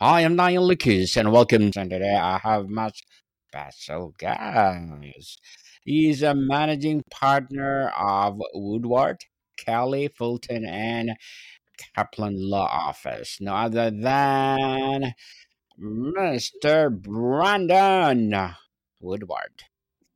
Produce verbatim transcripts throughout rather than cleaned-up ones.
I am Niall Lucas and welcome. And today I have my special guest. He's a managing partner of Woodward, Kelly, Fulton, and Kaplan Law Office. No other than mister Brandon Woodward.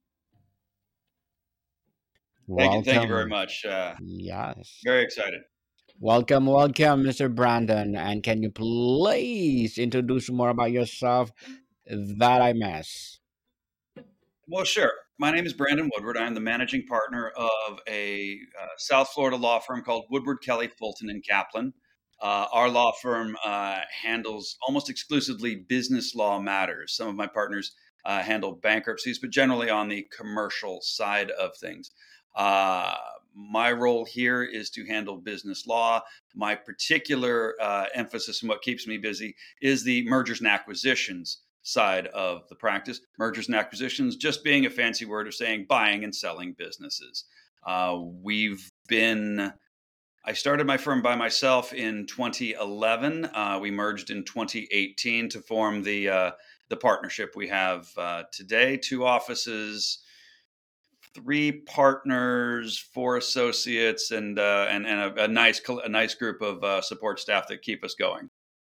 Thank you. Thank you very Welcome. much. Uh, Yes. very excited. Welcome, welcome, mister Brandon. And can you please introduce more about yourself that I miss? Well, sure. My name is Brandon Woodward. I'm the managing partner of a uh, South Florida law firm called Woodward, Kelly, Fulton, and Kaplan. Uh, our law firm uh, handles almost exclusively business law matters. Some of my partners uh, handle bankruptcies, but generally on the commercial side of things. Uh, my role here is to handle business law. My particular uh, emphasis and what keeps me busy is the mergers and acquisitions side of the practice. Mergers and acquisitions just being a fancy word of saying buying and selling businesses. Uh, we've been I started my firm by myself in twenty eleven. Uh, we merged in twenty eighteen to form the uh, the partnership we have uh, today. Two offices, three partners, four associates, and uh, and and a, a nice a nice group of uh, support staff that keep us going.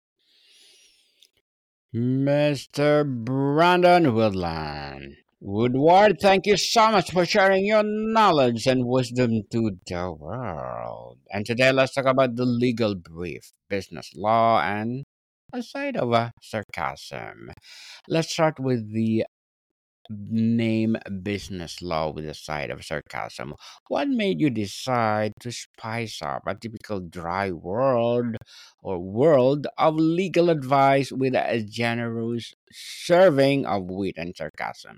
mister Brandon Woodland. Woodward, thank you so much for sharing your knowledge and wisdom to the world. And today let's talk about the legal brief, business law, and a side of a sarcasm. Let's start with the name business law with a side of sarcasm. What made you decide to spice up a typical dry world or world of legal advice with a generous serving of wit and sarcasm?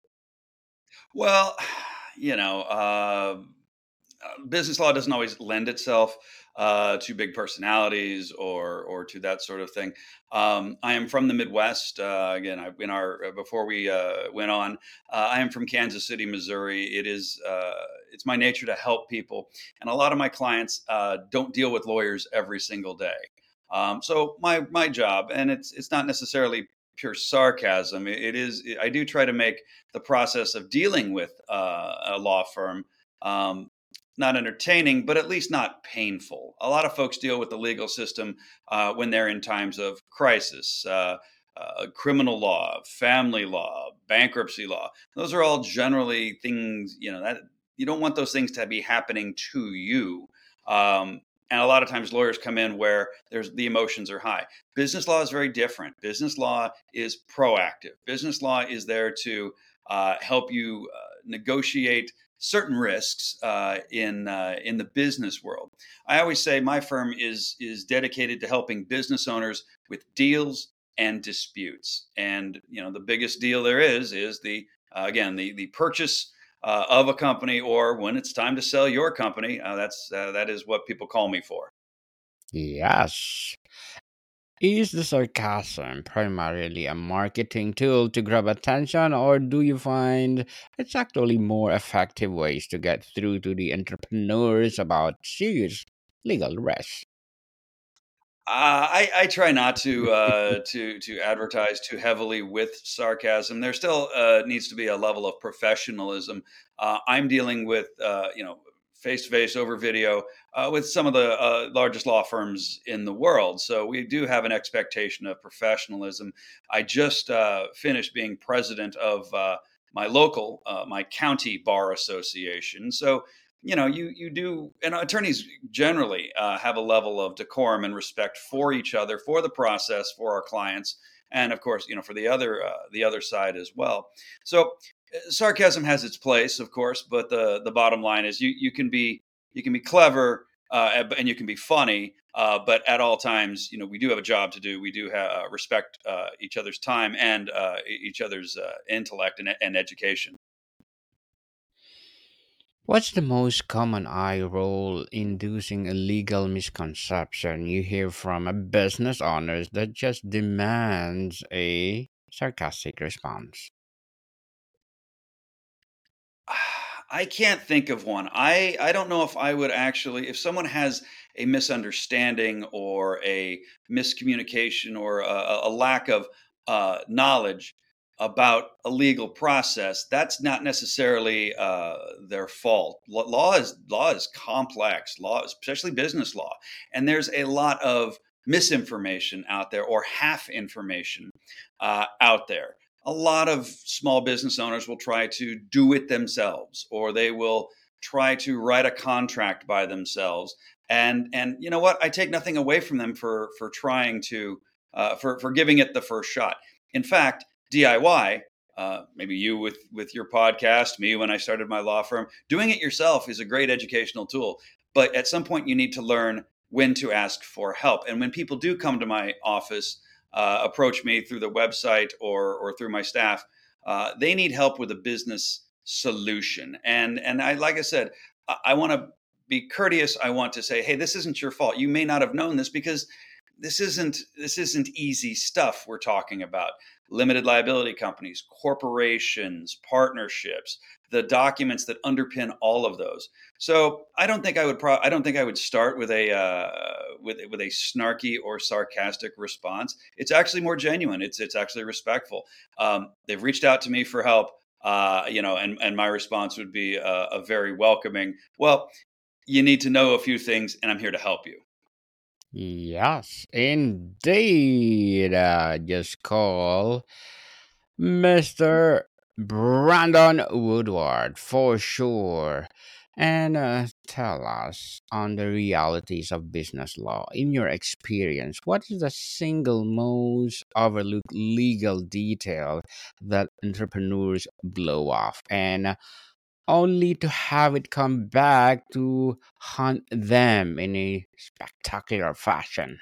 Well, you know, uh, uh, business law doesn't always lend itself uh, to big personalities or or to that sort of thing. Um, I am from the Midwest. Uh, again, I, in our uh, before we uh, went on, uh, I am from Kansas City, Missouri. It is uh, it's my nature to help people, and a lot of my clients uh, don't deal with lawyers every single day. Um, so my my job, and it's it's not necessarily pure sarcasm. It, it is. I do try to make the process of dealing with uh, a law firm um, not entertaining, but at least not painful. A lot of folks deal with the legal system uh, when they're in times of crisis. Uh, uh, criminal law, family law, bankruptcy law. Those are all generally things, you know, that you don't want those things to be happening to you. Um, and a lot of times lawyers come in where there's the emotions are high. Business law is very different. Business law is proactive. Business law is there to uh, help you uh, negotiate certain risks uh, in uh, in the business world. I always say my firm is is dedicated to helping business owners with deals and disputes. And you know, the biggest deal there is is the uh, again the the purchase uh, of a company, or when it's time to sell your company. Uh, that's uh, that is what people call me for. Yes. Is the sarcasm primarily a marketing tool to grab attention, or do you find it's actually more effective ways to get through to the entrepreneurs about serious legal risks? Uh, I, I try not to uh, to to advertise too heavily with sarcasm. There still uh, needs to be a level of professionalism. Uh, I'm dealing with uh, you know face to face over video uh, with some of the uh, largest law firms in the world, so we do have an expectation of professionalism. I just uh, finished being president of uh, my local, uh, my county bar association, so you know you you do, and attorneys generally uh, have a level of decorum and respect for each other, for the process, for our clients, and of course, you know, for the other uh, the other side as well. So, uh, sarcasm has its place, of course, but the the bottom line is you you can be you can be clever uh, and you can be funny, uh, but at all times, you know, we do have a job to do. We do have, uh, respect uh, each other's time and uh, e- each other's uh, intellect and, and education. What's the most common eye roll inducing a legal misconception you hear from a business owners that just demands a sarcastic response? I can't think of one. I I don't know if I would actually, if someone has a misunderstanding or a miscommunication or a, a a lack of uh, knowledge about a legal process, that's not necessarily uh, their fault. Law law is law is complex. Law, especially business law, and there's a lot of misinformation out there or half information uh, out there. A lot of small business owners will try to do it themselves, or they will try to write a contract by themselves. And and you know what? I take nothing away from them for for trying to uh, for for giving it the first shot. In fact, D I Y. Uh, maybe you with with your podcast, me when I started my law firm. Doing it yourself is a great educational tool, but at some point you need to learn when to ask for help. And when people do come to my office, uh, approach me through the website or or through my staff, uh, they need help with a business solution. And and I like I said, I, I want to be courteous. I want to say, hey, this isn't your fault. You may not have known this because this isn't this isn't easy stuff we're talking about. Limited liability companies, corporations, partnerships, the documents that underpin all of those. So I don't think I would. Pro- I don't think I would start with a uh, with with a snarky or sarcastic response. It's actually more genuine. It's it's actually respectful. Um, they've reached out to me for help. Uh, you know, and and my response would be a, a very welcoming. Well, you need to know a few things, and I'm here to help you. Yes, indeed. Uh, just call mister Brandon Woodward for sure. And uh, tell us on the realities of business law. In your experience, what is the single most overlooked legal detail that entrepreneurs blow off? And only to have it come back to haunt them in a spectacular fashion.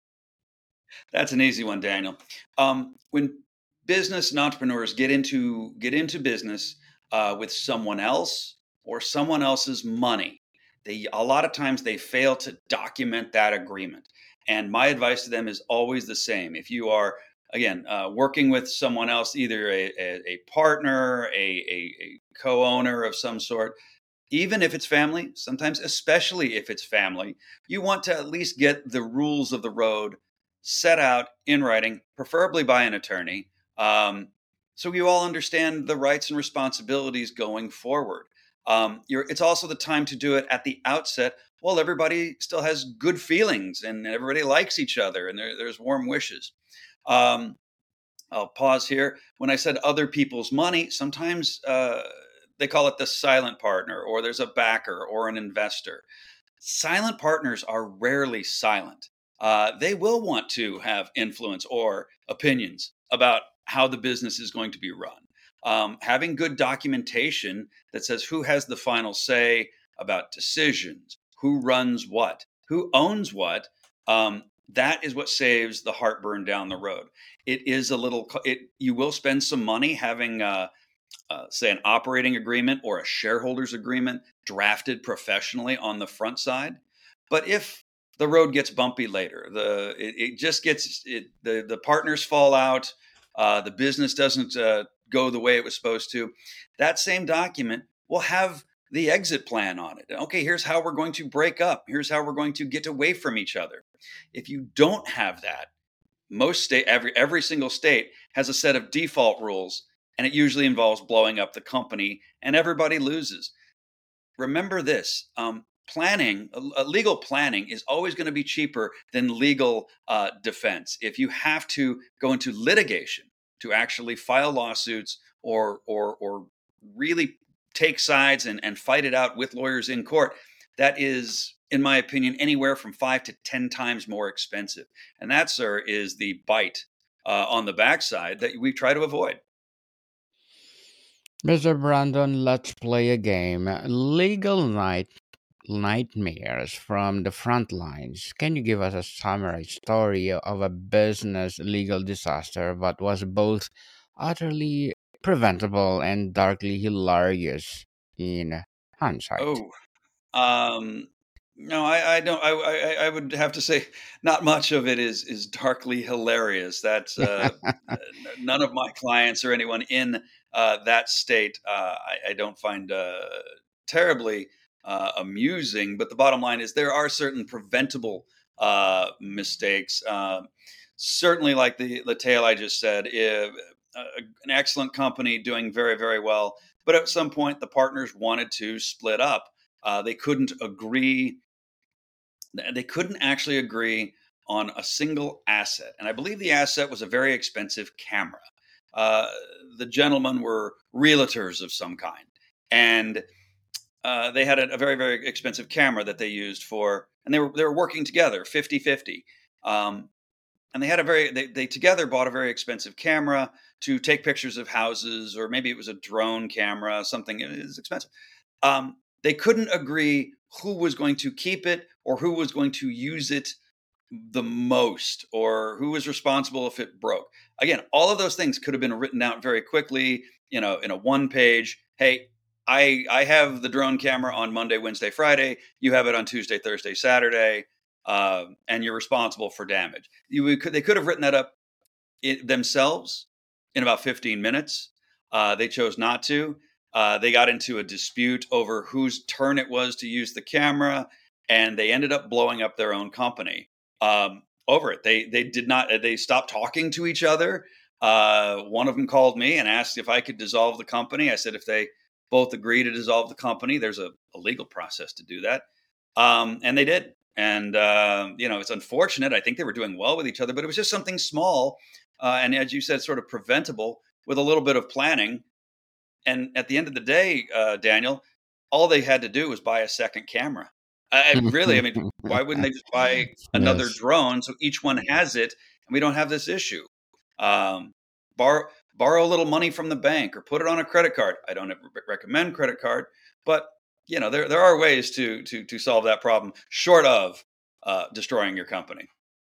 That's an easy one, Daniel. Um, when business and entrepreneurs get into get into business uh, with someone else or someone else's money, they a lot of times they fail to document that agreement. And my advice to them is always the same. If you are again uh, working with someone else, either a, a, a partner, a, a, a co-owner of some sort, even if it's family, sometimes especially if it's family, you want to at least get the rules of the road set out in writing, preferably by an attorney, um, so you all understand the rights and responsibilities going forward. Um, you're, it's also the time to do it at the outset while everybody still has good feelings and everybody likes each other and there, there's warm wishes. Um, I'll pause here. When I said other people's money, sometimes uh, they call it the silent partner, or there's a backer or an investor. Silent partners are rarely silent. Uh, they will want to have influence or opinions about how the business is going to be run. Um, having good documentation that says who has the final say about decisions, who runs what, who owns what, um, that is what saves the heartburn down the road. It is a little. It you will spend some money having uh, uh, say an operating agreement or a shareholders agreement drafted professionally on the front side. But if the road gets bumpy later, the it, it just gets it, the the partners fall out, uh, the business doesn't uh, go the way it was supposed to. That same document will have the exit plan on it. Okay, here's how we're going to break up. Here's how we're going to get away from each other. If you don't have that, most state every every single state has a set of default rules, and it usually involves blowing up the company and everybody loses. Remember this, um, planning uh, legal planning is always going to be cheaper than legal uh, defense. If you have to go into litigation to actually file lawsuits or or or really take sides and, and fight it out with lawyers in court, that is, in my opinion, anywhere from five to ten times more expensive. And that, sir, is the bite uh, on the backside that we try to avoid. mister Brandon, let's play a game. Legal night nightmares from the front lines. Can you give us a summary story of a business legal disaster that was both utterly preventable and darkly hilarious in hindsight? Oh, Um, no, I, I don't. I, I, I would have to say, not much of it is is darkly hilarious. That's uh, n- none of my clients or anyone in uh, that state. Uh, I, I don't find. Uh, terribly uh, amusing. But the bottom line is there are certain preventable uh, mistakes. Uh, certainly, like the the tale I just said, if, uh, an excellent company doing very very well, but at some point the partners wanted to split up. Uh, they couldn't agree they couldn't actually agree on a single asset. And I believe the asset was a very expensive camera. Uh, the gentlemen were realtors of some kind. And uh, they had a, a very, very expensive camera that they used for, and they were, they were working together fifty fifty. Um, and they had a very, they, they together bought a very expensive camera to take pictures of houses, or maybe it was a drone camera, something. It was expensive. Um, they couldn't agree who was going to keep it or who was going to use it the most, or who was responsible if it broke. Again, all of those things could have been written out very quickly, you know, in a one page. Hey, I I have the drone camera on Monday, Wednesday, Friday. You have it on Tuesday, Thursday, Saturday, uh, and you're responsible for damage. You could They could have written that up it, themselves in about fifteen minutes. Uh, they chose not to. Uh, they got into a dispute over whose turn it was to use the camera, and they ended up blowing up their own company um, over it. They they did not. They stopped talking to each other. Uh, one of them called me and asked if I could dissolve the company. I said if they both agree to dissolve the company, there's a, a legal process to do that, um, and they did. And uh, you know, it's unfortunate. I think they were doing well with each other, but it was just something small, uh, and as you said, sort of preventable with a little bit of planning. And at the end of the day, uh, Daniel, all they had to do was buy a second camera. I, I really, I mean, why wouldn't they just buy another Yes. drone so each one has it and we don't have this issue? Um, borrow borrow a little money from the bank or put it on a credit card. I don't re- recommend credit card, but you know there there are ways to to to solve that problem short of uh, destroying your company.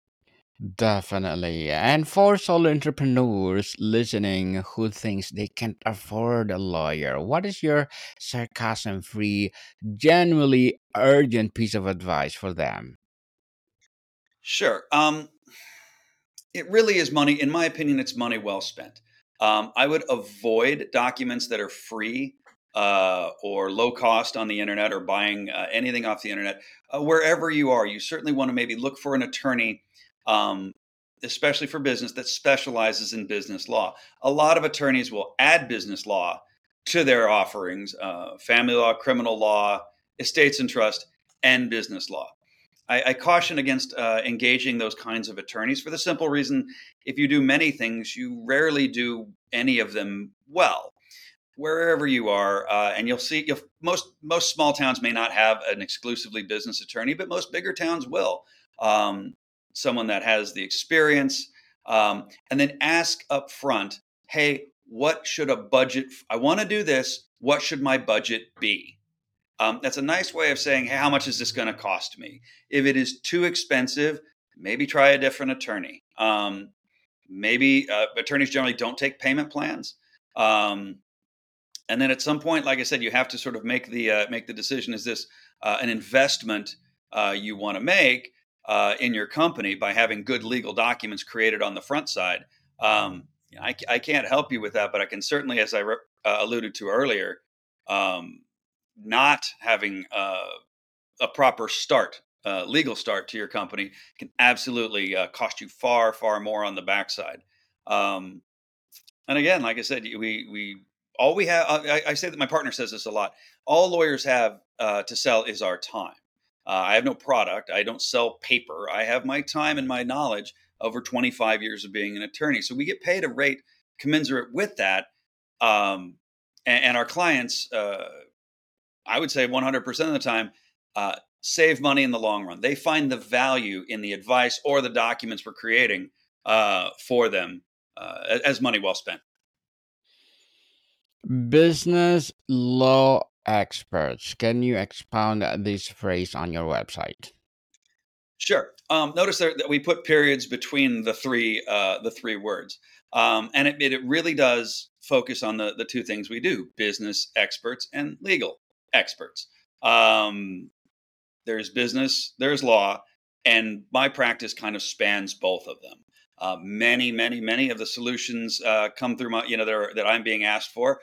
Definitely. And for solo entrepreneurs listening who thinks they can't afford a lawyer, what is your sarcasm-free, genuinely urgent piece of advice for them? Sure. Um, It really is money. In my opinion, it's money well spent. Um, I would avoid documents that are free uh, or low cost on the internet, or buying uh, anything off the internet. Uh, wherever you are, you certainly want to maybe look for an attorney, um, especially for business, that specializes in business law. A lot of attorneys will add business law to their offerings: uh, family law, criminal law, estates and trust, and business law. I, I caution against uh, engaging those kinds of attorneys for the simple reason: if you do many things, you rarely do any of them well. Wherever you are, uh, and you'll see, you'll, most most small towns may not have an exclusively business attorney, but most bigger towns will. Um, Someone that has the experience, um, and then ask up front, "Hey, what should a budget? I want to do this. What should my budget be?" Um, that's a nice way of saying, hey, how much is this going to cost me? If it is too expensive, maybe try a different attorney. Um, maybe uh, attorneys generally don't take payment plans. Um, and then at some point, like I said, you have to sort of make the uh, make the decision: is this uh, an investment uh, you want to make uh, in your company by having good legal documents created on the front side? Um, I, I can't help you with that, but I can certainly, as I re- uh, alluded to earlier, um, not having uh, a proper start, uh, legal start to your company, can absolutely uh, cost you far, far more on the backside. Um, and again, like I said, we we all we have. I, I say that my partner says this a lot. All lawyers have uh, to sell is our time. Uh, I have no product. I don't sell paper. I have my time and my knowledge over twenty-five years of being an attorney. So we get paid a rate commensurate with that. Um, and, and our clients, uh, I would say one hundred percent of the time, uh, save money in the long run. They find the value in the advice or the documents we're creating uh, for them uh, as money well spent. Business law experts. Can you expound this phrase on your website? Sure. Um, notice there that we put periods between the three uh, the three words, um, and it, it really does focus on the the two things we do: business experts and legal experts. Um, there's business, there's law, and my practice kind of spans both of them. Uh, many, many, many of the solutions uh, come through my, you know, that, are, that I'm being asked for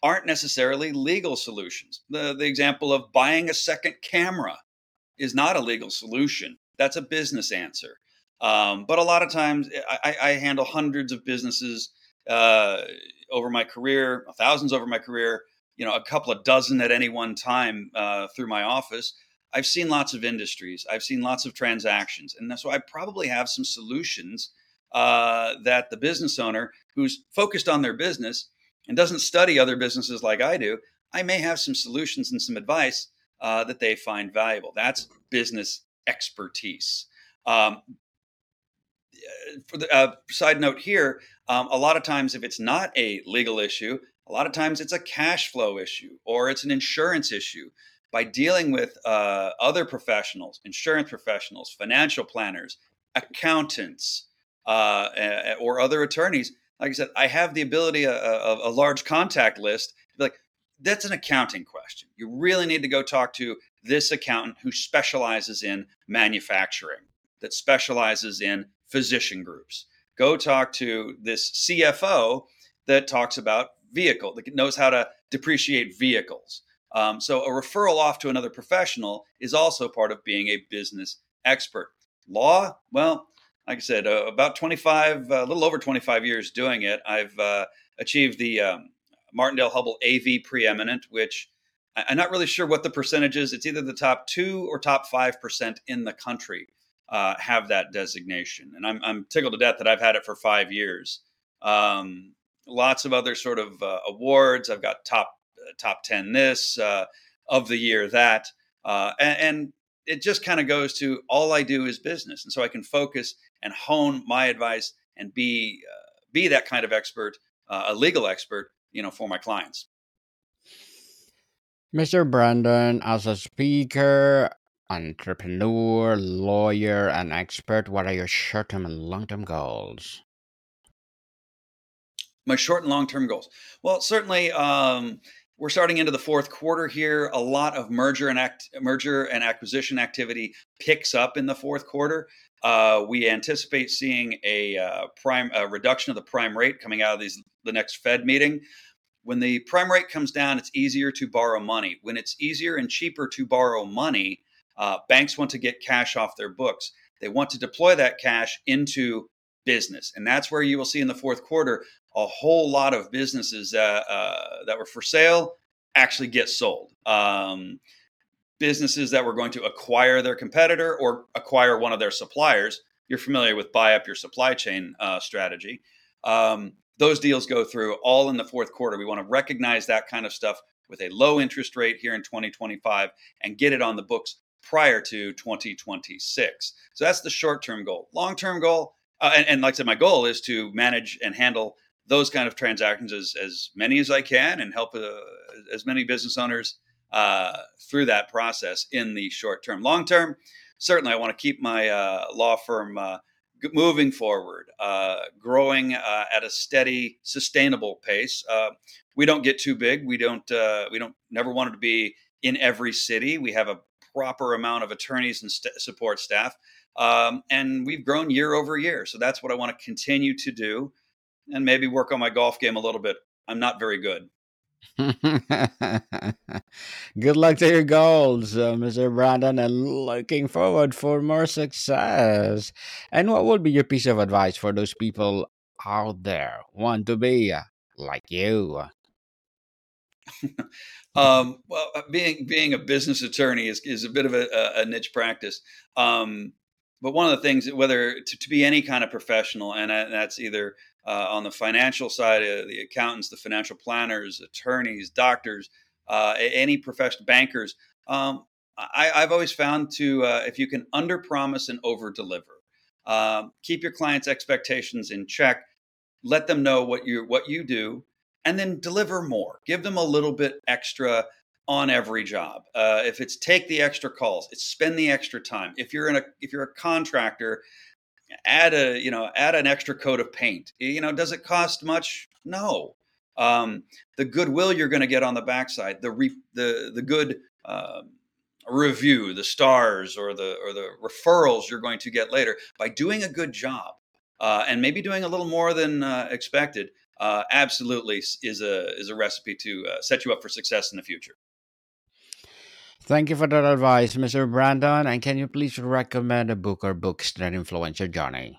aren't necessarily legal solutions. The, the example of buying a second camera is not a legal solution. That's a business answer. Um, but a lot of times I, I handle hundreds of businesses uh, over my career, thousands over my career, you know, a couple of dozen at any one time uh, through my office. I've seen lots of industries. I've seen lots of transactions. And so I probably have some solutions uh, that the business owner who's focused on their business and doesn't study other businesses like I do, I may have some solutions and some advice uh, that they find valuable. That's business expertise. Um, for the uh, side note here, um, a lot of times if it's not a legal issue, a lot of times it's a cash flow issue or it's an insurance issue. By dealing with uh, other professionals, insurance professionals, financial planners, accountants, uh, or other attorneys, like I said, I have the ability, a, a, a large contact list, to be like, that's an accounting question. You really need to go talk to this accountant who specializes in manufacturing, that specializes in physician groups. Go talk to this C F O that talks about vehicle, that knows how to depreciate vehicles. Um, so a referral off to another professional is also part of being a business expert. Law, well, like I said, uh, about twenty-five, a uh, little over twenty-five years doing it. I've uh, achieved the um, Martindale-Hubbell A V preeminent, which I- I'm not really sure what the percentage is. It's either the top two or top five percent in the country uh, have that designation. And I'm, I'm tickled to death that I've had it for five years. Um, lots of other sort of uh, awards. I've got top uh, top ten this, uh, of the year that, uh, and, and it just kind of goes to all I do is business. And so I can focus and hone my advice and be uh, be that kind of expert, uh, a legal expert, you know, for my clients. Mister Brandon, as a speaker, entrepreneur, lawyer, and expert, what are your short term and long term goals? My short and long term goals. Well, certainly, um, we're starting into the fourth quarter here. A lot of merger and act, merger and acquisition activity picks up in the fourth quarter. Uh, we anticipate seeing a uh, prime a reduction of the prime rate coming out of these the next Fed meeting. When the prime rate comes down, it's easier to borrow money. When it's easier and cheaper to borrow money, uh, banks want to get cash off their books. They want to deploy that cash into business. And that's where you will see in the fourth quarter a whole lot of businesses that, uh, that were for sale actually get sold. Um, businesses that were going to acquire their competitor or acquire one of their suppliers. You're familiar with buy up your supply chain uh, strategy. Um, those deals go through all in the fourth quarter. We want to recognize that kind of stuff with a low interest rate here in twenty twenty-five and get it on the books prior to twenty twenty-six. So that's the short-term goal. Long-term goal, uh, and, and like I said, my goal is to manage and handle those kind of transactions as, as many as I can and help uh, as many business owners uh, through that process in the short term. Long term, certainly I want to keep my uh, law firm uh, moving forward, uh, growing uh, at a steady, sustainable pace. Uh, we don't get too big. We don't. Uh, we don't. Never wanted to be in every city. We have a proper amount of attorneys and st- support staff, um, and we've grown year over year. So that's what I want to continue to do, and maybe work on my golf game a little bit. I'm not very good. Good luck to your goals, uh, Mister Brandon, and looking forward for more success. And what would be your piece of advice for those people out there want to be uh, like you? um, well, uh, being being a business attorney is, is a bit of a, a niche practice. Um, but one of the things, whether to, to be any kind of professional, and that's either uh, on the financial side, uh, the accountants, the financial planners, attorneys, doctors, uh, any professional bankers. Um, I, I've always found to uh, if you can under promise and over deliver, um, keep your clients' expectations in check, let them know what you what you do, and then deliver more. Give them a little bit extra on every job. Uh, if it's take the extra calls, it's spend the extra time. If you're in a if you're a contractor, add a you know add an extra coat of paint. You know, does it cost much? No. Um, the goodwill you're going to get on the backside, the re, the the good uh, review, the stars, or the or the referrals you're going to get later by doing a good job, uh, and maybe doing a little more than uh, expected. uh, absolutely is a is a recipe to uh, set you up for success in the future. Thank you for that advice, mister Brandon. And can you please recommend a book or books that influence your journey?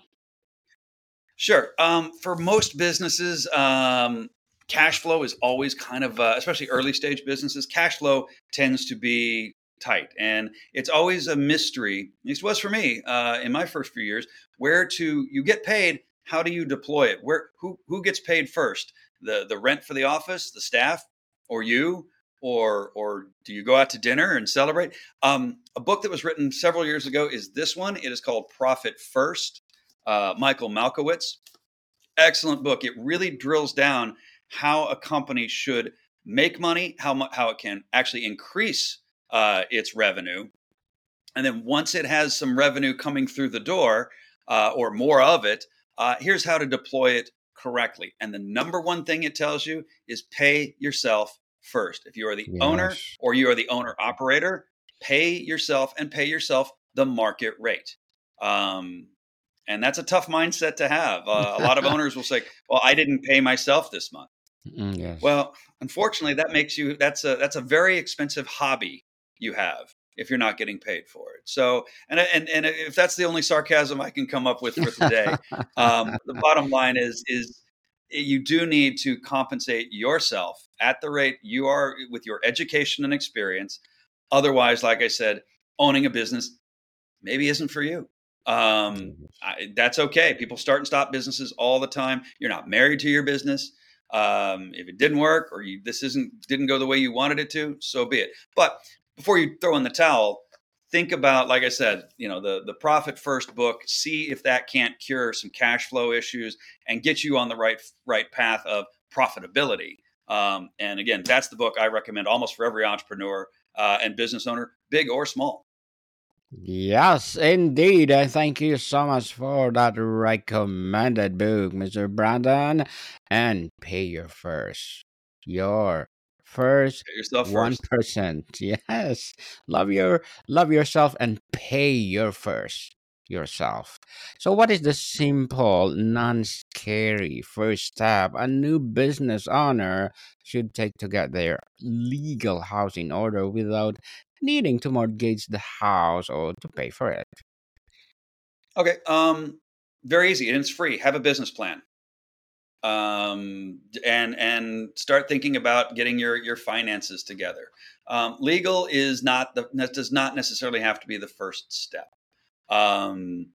Sure. Um, for most businesses, um, cash flow is always kind of, uh, especially early stage businesses, cash flow tends to be tight. And it's always a mystery, at least it was for me uh, in my first few years, where to, you get paid, how do you deploy it? Where, who, who gets paid first? The, the rent for the office, the staff, or you? Or, or do you go out to dinner and celebrate? Um, a book that was written several years ago is this one. It is called Profit First, uh, Michael Malkowitz. Excellent book. It really drills down how a company should make money, how mu- how it can actually increase uh, its revenue, and then once it has some revenue coming through the door uh, or more of it, uh, here's how to deploy it correctly. And the number one thing it tells you is pay yourself first. If you are the owner Yes. or you are the owner operator, pay yourself and pay yourself the market rate. Um, and that's a tough mindset to have. Uh, a lot of owners will say, "Well, I didn't pay myself this month." Mm, yes. Well, unfortunately, that makes you that's a that's a very expensive hobby you have if you're not getting paid for it. So, and and and if that's the only sarcasm I can come up with for today, um, the bottom line is is you do need to compensate yourself at the rate you are with your education and experience. Otherwise, like I said, owning a business maybe isn't for you. Um, I, that's okay. People start and stop businesses all the time. You're not married to your business. Um, if it didn't work or you, this isn't didn't go the way you wanted it to, so be it. But before you throw in the towel, think about, like I said, you know, the the Profit First book. See if that can't cure some cash flow issues and get you on the right right path of profitability. Um, and again, that's the book I recommend almost for every entrepreneur uh, and business owner, big or small. Yes, indeed. And thank you so much for that recommended book, mister Brandon. And pay your first. Your first Get yourself one first. percent. Yes. Love your love yourself and pay your first yourself. So what is the simple, non-scary first step a new business owner should take to get their legal house in order without needing to mortgage the house or to pay for it? Okay. Um, very easy and it's free. Have a business plan. Um, and and start thinking about getting your your finances together. Um, legal is not the that does not necessarily have to be the first step. Um,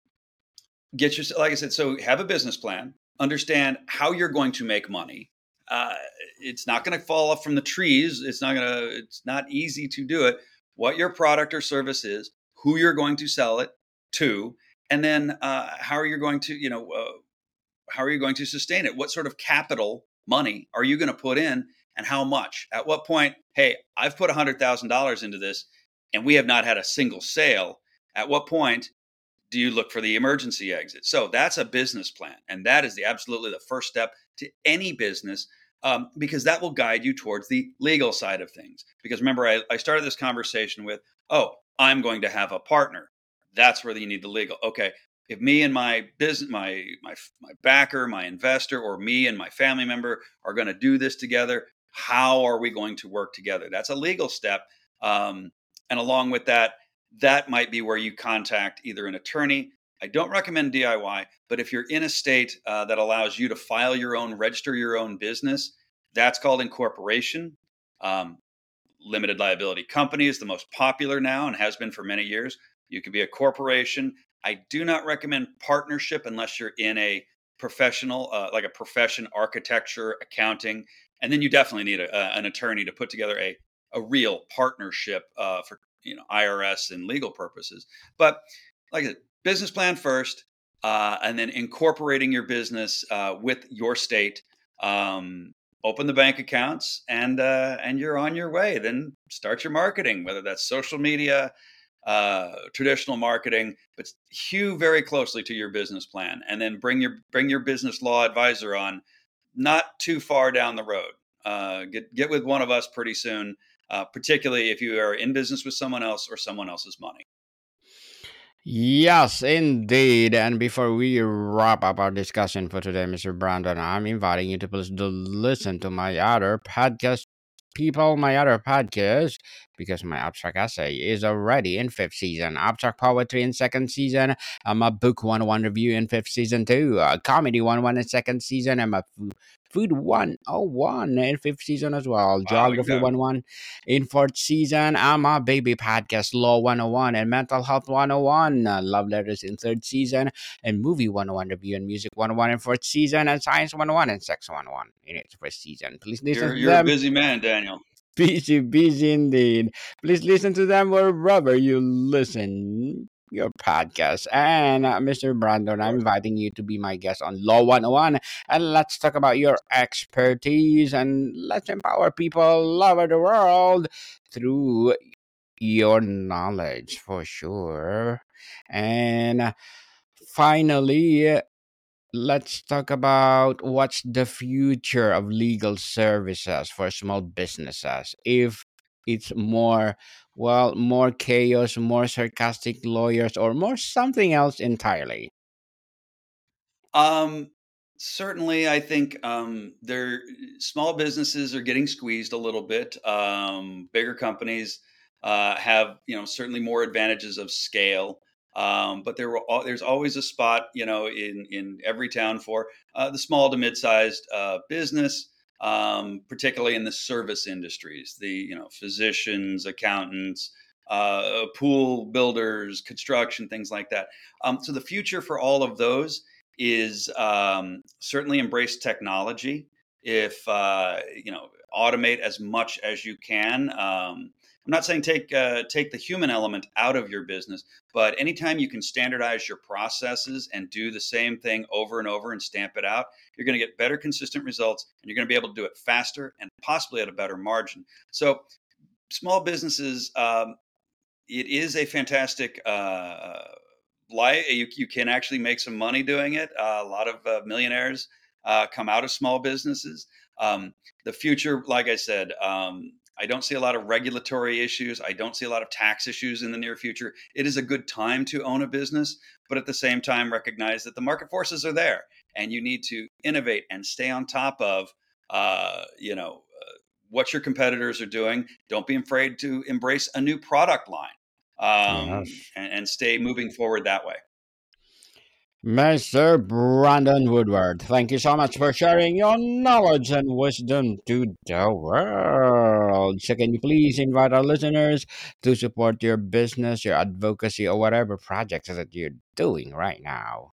get your like I said, so have a business plan. Understand how you're going to make money. Uh, it's not going to fall off from the trees. It's not gonna. It's not easy to do it. What your product or service is, who you're going to sell it to, and then uh, how are you going to, you know, uh, how are you going to sustain it? What sort of capital money are you going to put in and how much? At what point, hey, I've put one hundred thousand dollars into this and we have not had a single sale. At what point do you look for the emergency exit? So that's a business plan. And that is the absolutely the first step to any business um, because that will guide you towards the legal side of things. Because remember, I, I started this conversation with, oh, I'm going to have a partner. That's where you need the legal. Okay, if me and my business, my my my backer, my investor, or me and my family member are going to do this together, how are we going to work together? That's a legal step. Um, and along with that, that might be where you contact either an attorney. I don't recommend D I Y, but if you're in a state uh, that allows you to file your own, register your own business, that's called incorporation. Um, limited liability company is the most popular now and has been for many years. You could be a corporation. I do not recommend partnership unless you're in a professional, uh, like a profession, architecture, accounting, and then you definitely need a, a, an attorney to put together a a real partnership uh, for you know I R S and legal purposes. But like I said, business plan first, uh, and then incorporating your business uh, with your state. Um, Open the bank accounts, and uh, and you're on your way. Then start your marketing, whether that's social media, uh, traditional marketing, but hew very closely to your business plan, and then bring your bring your business law advisor on, not too far down the road. Uh, get get with one of us pretty soon, uh, particularly if you are in business with someone else or someone else's money. Yes, indeed. And before we wrap up our discussion for today, mister Brandon, I'm inviting you to please do listen to my other podcast, people, my other podcast, because my abstract essay is already in fifth season, abstract poetry in second season, I'm a book one oh one review in fifth season too, a comedy one oh one in second season, and a fu- food one oh one in fifth season as well, Wow, look at geography that. one oh one in fourth season, I'm a baby podcast, Law one oh one and Mental Health one oh one, uh, Love Letters in third season, and Movie one oh one Review and Music one oh one in fourth season, and Science one oh one and Sex one oh one in its first season. Please listen You're to you're a them. busy man, Daniel. Busy, busy indeed. Please listen to them wherever you listen your podcast. And uh, mister Brandon, Of I'm course. inviting you to be my guest on Law one oh one. And let's talk about your expertise and let's empower people all over the world through your knowledge for sure. And uh, finally, let's talk about what's the future of legal services for small businesses. If it's more, well, more chaos, more sarcastic lawyers, or more something else entirely. Um, Certainly, I think um, there small businesses are getting squeezed a little bit. Um, bigger companies uh, have, you know, certainly more advantages of scale. Um, but there will, al- there's always a spot, you know, in in every town for uh, the small to mid-sized uh, business, um, particularly in the service industries. The, you know, physicians, accountants, uh, pool builders, construction, things like that. Um, so the future for all of those is um, certainly embrace technology. If uh, you know, automate as much as you can. Um, I'm not saying take uh, take the human element out of your business, but anytime you can standardize your processes and do the same thing over and over and stamp it out, you're going to get better, consistent results, and you're going to be able to do it faster and possibly at a better margin. So, small businesses, um, it is a fantastic uh, life. You, you can actually make some money doing it. Uh, a lot of uh, millionaires uh, come out of small businesses. Um, the future, like I said, um, I don't see a lot of regulatory issues. I don't see a lot of tax issues in the near future. It is a good time to own a business, but at the same time, recognize that the market forces are there, and you need to innovate and stay on top of, uh, you know, uh, what your competitors are doing. Don't be afraid to embrace a new product line, um, Yes. and, and stay moving forward that way. mister Brandon Woodward, thank you so much for sharing your knowledge and wisdom to the world. So, can you please invite our listeners to support your business, your advocacy, or whatever projects that you're doing right now?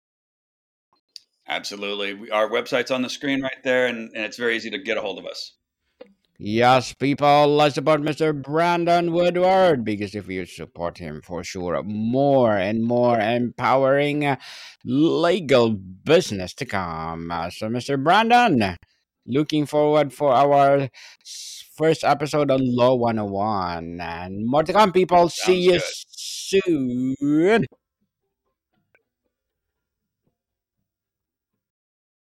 Absolutely. We, our website's on the screen right there, and, and it's very easy to get a hold of us. Yes, people, let's support mister Brandon Woodward because if you support him for sure, more and more empowering uh, legal business to come. Uh, so, mister Brandon, looking forward for our s- first episode on Law one oh one. And more to come, people. See Sounds you good. soon.